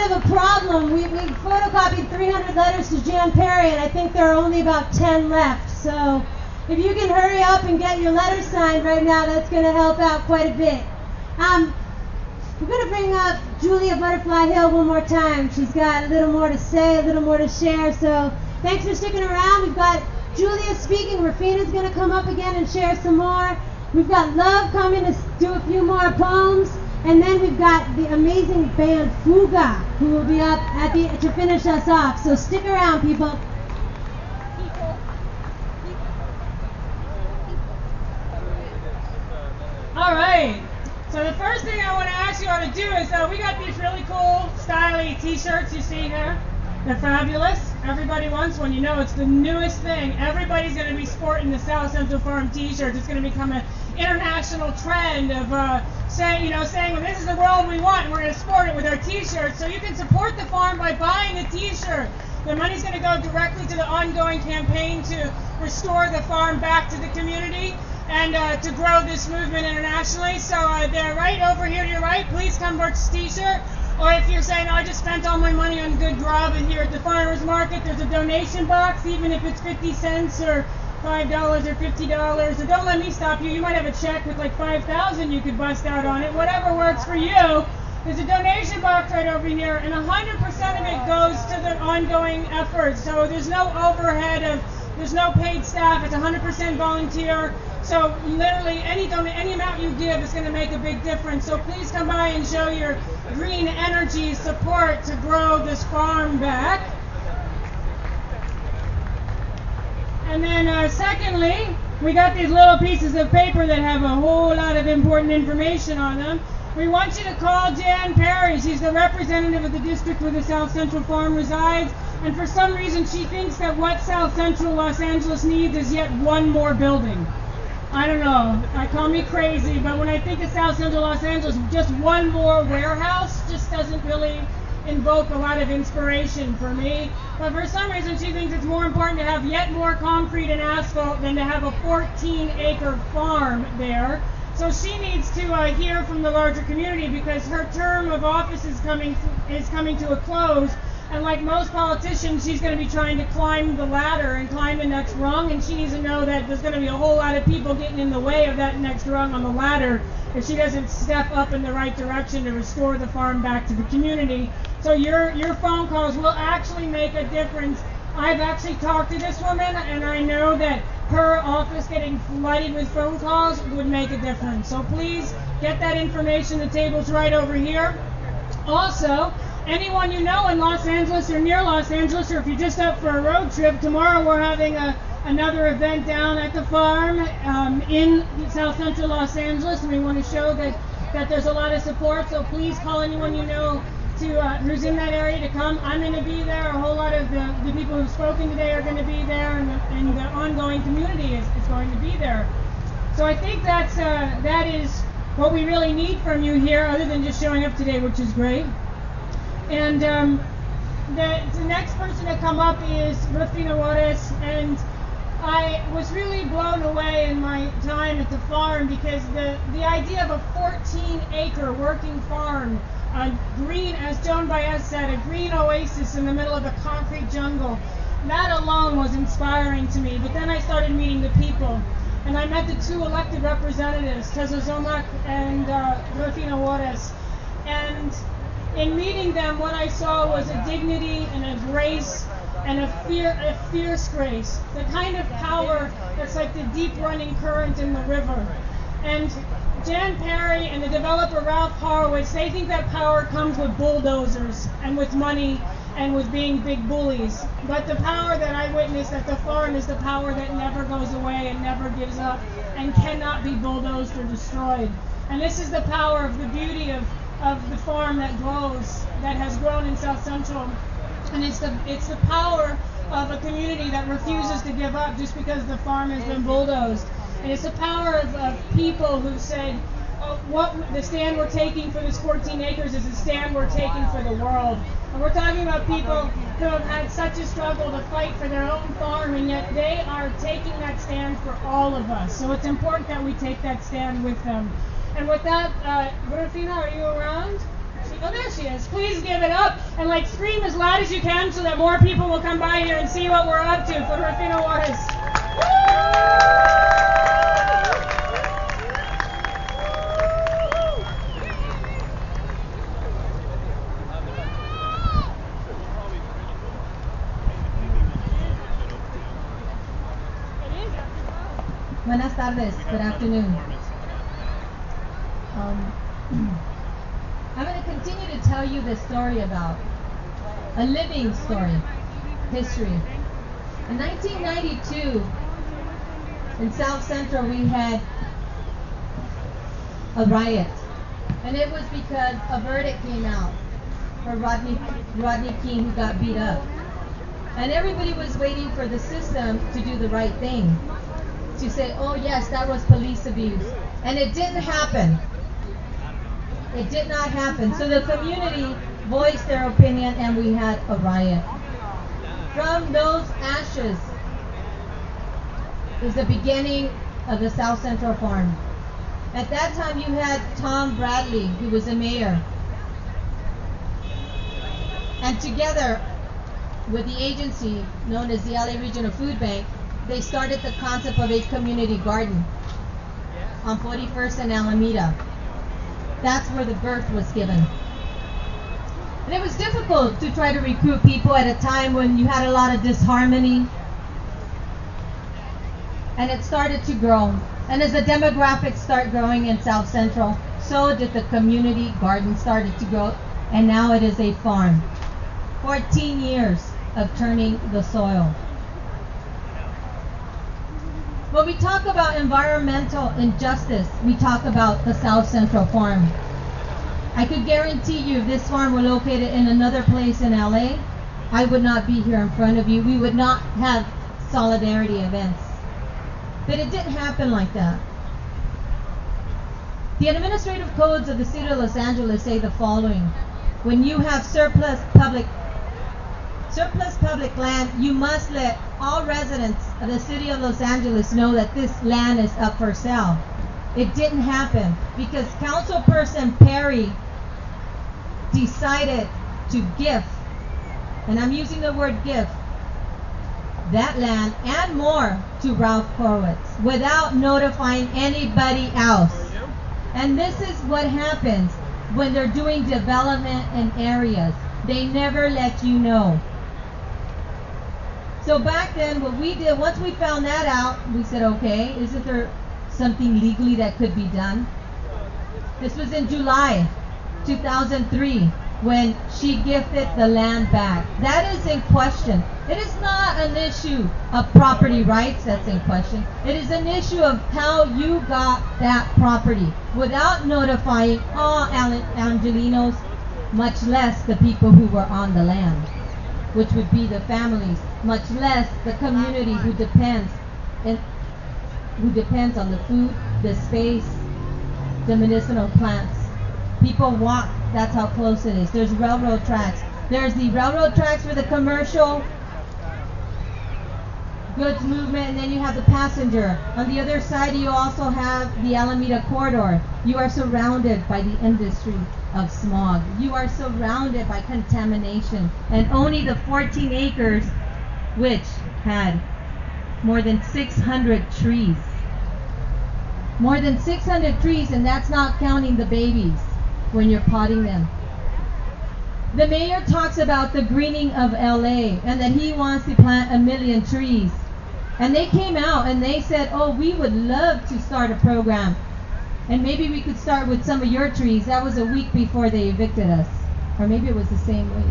of a problem. We photocopied 300 letters to Jan Perry, and I think there are only about 10 left. So if you can hurry up and get your letters signed right now, that's going to help out quite a bit. We're going to bring up Julia Butterfly Hill one more time. She's got a little more to say, a little more to share. So thanks for sticking around. We've got Julia speaking. Rafina's going to come up again and share some more. We've got Love coming to do a few more poems. And then we've got the amazing band Fuga, who will be up to finish us off. So stick around, people. All right. So the first thing I want to ask you all to do is we got these really cool, stylish t-shirts you see here. They're fabulous. Everybody wants one. You know it's the newest thing. Everybody's going to be sporting the South Central Farm t-shirt. It's going to become an international trend of saying, well, this is the world we want, and we're going to sport it with our t-shirts. So you can support the farm by buying a t-shirt. The money's going to go directly to the ongoing campaign to restore the farm back to the community and to grow this movement internationally. So they're right over here to your right. Please come purchase a t-shirt. Or if you're saying, I just spent all my money on good grub and here at the farmer's market, there's a donation box, even if it's 50 cents or $5 or $50. So don't let me stop you. You might have a check with like $5,000 you could bust out on it. Whatever works for you. There's a donation box right over here, and 100% of it goes to the ongoing effort. So there's no overhead there's no paid staff. It's 100% volunteer. So literally any amount you give is going to make a big difference. So please come by and show your green energy support to grow this farm back. And then secondly, we got these little pieces of paper that have a whole lot of important information on them. We want you to call Jan Perry. She's the representative of the district where the South Central Farm resides. And for some reason, she thinks that what South Central Los Angeles needs is yet one more building. I don't know. Call me crazy, but when I think of South Central Los Angeles, just one more warehouse just doesn't really invoke a lot of inspiration for me. But for some reason, she thinks it's more important to have yet more concrete and asphalt than to have a 14-acre farm there. So she needs to hear from the larger community because her term of office is coming to a close. And like most politicians, she's going to be trying to climb the ladder and climb the next rung, and she needs to know that there's going to be a whole lot of people getting in the way of that next rung on the ladder if she doesn't step up in the right direction to restore the farm back to the community. So your phone calls will actually make a difference. I've actually talked to this woman, and I know that her office getting flooded with phone calls would make a difference. So please get that information. The table's right over here. Also, anyone you know in Los Angeles or near Los Angeles, or if you're just up for a road trip, tomorrow we're having another event down at the farm in South Central Los Angeles, and we want to show that there's a lot of support. So please call anyone you know who's in that area to come. I'm going to be there. A whole lot of the people who've spoken today are going to be there, and the ongoing community is going to be there. So I think that is what we really need from you here, other than just showing up today, which is great. And the next person to come up is Rufina Juarez, and I was really blown away in my time at the farm because the idea of a 14-acre working farm, green, as Joan Baez said, a green oasis in the middle of a concrete jungle, that alone was inspiring to me. But then I started meeting the people, and I met the two elected representatives, Tessa Zomac and Rufina Juarez, and in meeting them, what I saw was a dignity and a grace and a fierce grace, the kind of power that's like the deep running current in the river. And Jan Perry and the developer Ralph Horowitz, they think that power comes with bulldozers and with money and with being big bullies. But the power that I witnessed at the farm is the power that never goes away and never gives up and cannot be bulldozed or destroyed. And this is the power of the beauty of the farm that grows, that has grown in South Central. And it's the power of a community that refuses to give up just because the farm has been bulldozed. And it's the power of people who said, what the stand we're taking for this 14 acres is a stand we're taking for the world. And we're talking about people who have had such a struggle to fight for their own farm, and yet they are taking that stand for all of us. So it's important that we take that stand with them. And with that, Rufina, are you around? Oh, there she is. Please give it up and like scream as loud as you can so that more people will come by here and see what we're up to for Rufino Juarez. Buenas tardes. Good afternoon. I'm going to continue to tell you this story about a living story, history. In 1992, in South Central, we had a riot, and it was because a verdict came out for Rodney King, who got beat up, and everybody was waiting for the system to do the right thing, to say, oh yes, that was police abuse, and it didn't happen. It did not happen. So the community voiced their opinion, and we had a riot. From those ashes is the beginning of the South Central Farm. At that time, you had Tom Bradley, who was a mayor. And together with the agency known as the LA Regional Food Bank, they started the concept of a community garden on 41st and Alameda. That's where the birth was given. And it was difficult to try to recruit people at a time when you had a lot of disharmony. And it started to grow. And as the demographics start growing in South Central, so did the community garden started to grow. And now it is a farm. 14 years of turning the soil. When we talk about environmental injustice, we talk about the South Central Farm. I could guarantee you if this farm were located in another place in LA, I would not be here in front of you. We would not have solidarity events. But it didn't happen like that. The administrative codes of the city of Los Angeles say the following. When you have surplus public land, you must let all residents of the city of Los Angeles know that this land is up for sale. It didn't happen because Councilperson Perry decided to gift, and I'm using the word gift, that land and more to Ralph Horowitz without notifying anybody else. And this is what happens when they're doing development in areas. They never let you know. So back then, what we did, once we found that out, we said, okay, isn't there something legally that could be done? This was in July 2003 when she gifted the land back. That is in question. It is not an issue of property rights that's in question. It is an issue of how you got that property without notifying all Angelinos, much less the people who were on the land, which would be the families, much less the community who depends on the food, the space, the medicinal plants. People walk, that's how close it is. There's railroad tracks. There's the railroad tracks for the commercial goods movement, and then you have the passenger. On the other side, you also have the Alameda corridor. You are surrounded by the industry of smog. You are surrounded by contamination. And only the 14 acres, which had more than 600 trees. More than 600 trees, and that's not counting the babies when you're potting them. The mayor talks about the greening of LA and that he wants to plant 1 million trees. And they came out and they said, oh, we would love to start a program. And maybe we could start with some of your trees. That was a week before they evicted us. Or maybe it was the same week.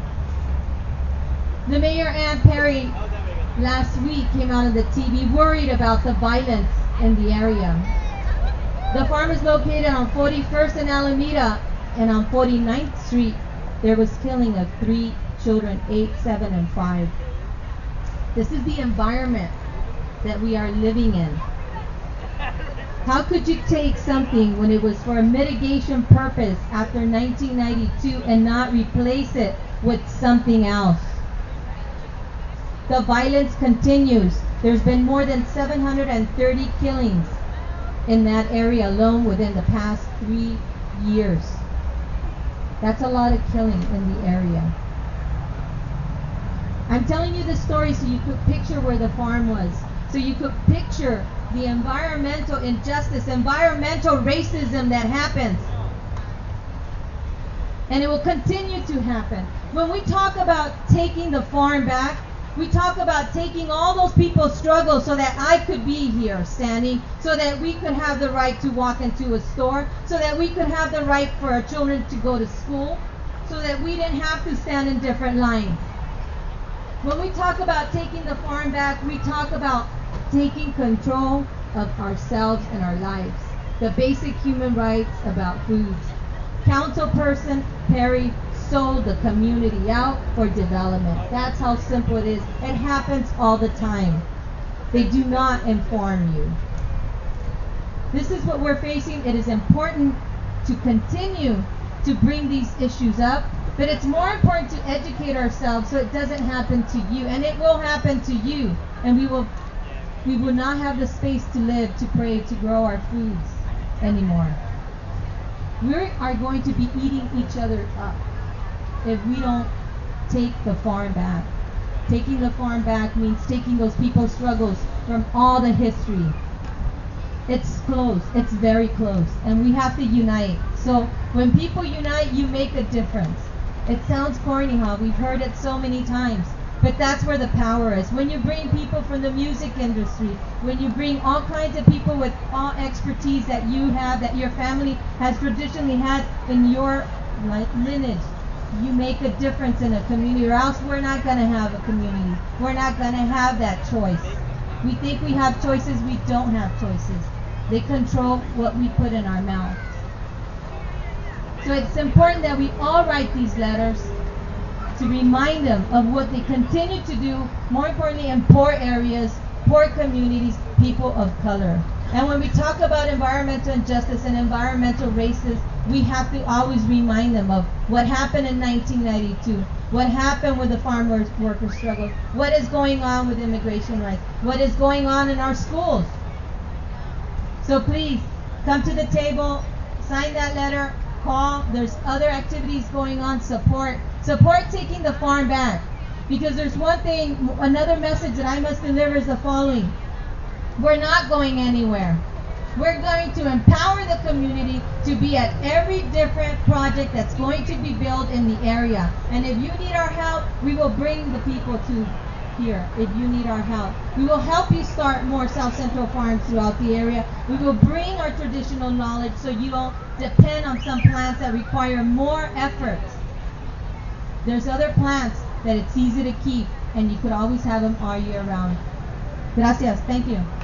The mayor, Ann Perry, last week came out on the TV worried about the violence in the area. The farm is located on 41st and Alameda, and on 49th Street, there was killing of 3 children, 8, 7, and 5. This is the environment that we are living in. How could you take something when it was for a mitigation purpose after 1992 and not replace it with something else? The violence continues. There's been more than 730 killings in that area alone within the past 3 years. That's a lot of killing in the area. I'm telling you this story so you could picture where the farm was. So you could picture the environmental injustice, environmental racism that happens. And it will continue to happen. When we talk about taking the farm back, we talk about taking all those people's struggles so that I could be here standing, so that we could have the right to walk into a store, so that we could have the right for our children to go to school, so that we didn't have to stand in different lines. When we talk about taking the farm back, we talk about taking control of ourselves and our lives. The basic human rights about foods. Councilperson Perry sold the community out for development. That's how simple it is. It happens all the time. They do not inform you. This is what we're facing. It is important to continue to bring these issues up, but it's more important to educate ourselves so it doesn't happen to you. And it will happen to you. And we will not have the space to live, to pray, to grow our foods anymore. We are going to be eating each other up if we don't take the farm back. Taking the farm back means taking those people's struggles from all the history. It's close. It's very close. And we have to unite. So when people unite, you make a difference. It sounds corny, huh? We've heard it so many times. But that's where the power is. When you bring people from the music industry, when you bring all kinds of people with all expertise that you have, that your family has traditionally had in your lineage, you make a difference in a community, or else we're not going to have a community. We're not going to have that choice. We think we have choices. We don't have choices. They control what we put in our mouth. So it's important that we all write these letters to remind them of what they continue to do, more importantly in poor areas, poor communities, people of color. And when we talk about environmental injustice and environmental racism, we have to always remind them of what happened in 1992, what happened with the farm worker struggle, what is going on with immigration rights, what is going on in our schools. So please, come to the table, sign that letter, call. There's other activities going on. Support taking the farm back. Because there's one thing, another message that I must deliver is the following. We're not going anywhere. We're going to empower the community to be at every different project that's going to be built in the area. And if you need our help, we will bring the people to here. If you need our help, we will help you start more South Central farms throughout the area. We will bring our traditional knowledge so you don't depend on some plants that require more effort. There's other plants that it's easy to keep, and you could always have them all year round. Gracias. Thank you.